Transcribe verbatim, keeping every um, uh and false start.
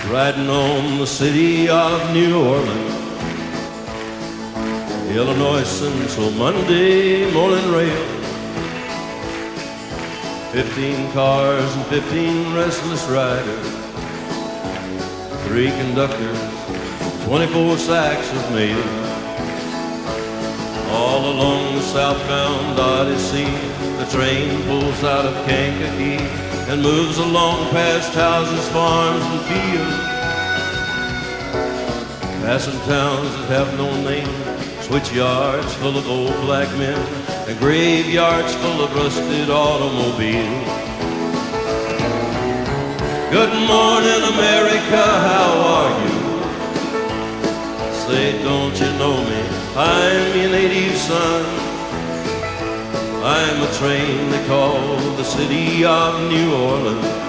riding on the city of New Orleans. Illinois Central Monday morning rail. Fifteen cars and fifteen restless riders, three conductors, twenty-four sacks of mail. All along the southbound Odyssey, the train pulls out of Kankakee and moves along past houses, farms, and fields, passing towns that have no name, switch yards full of old black men, and graveyards full of rusted automobiles. Good morning, America, how are you? Say, don't you know me? I'm your native son. I'm a train they call the city of New Orleans.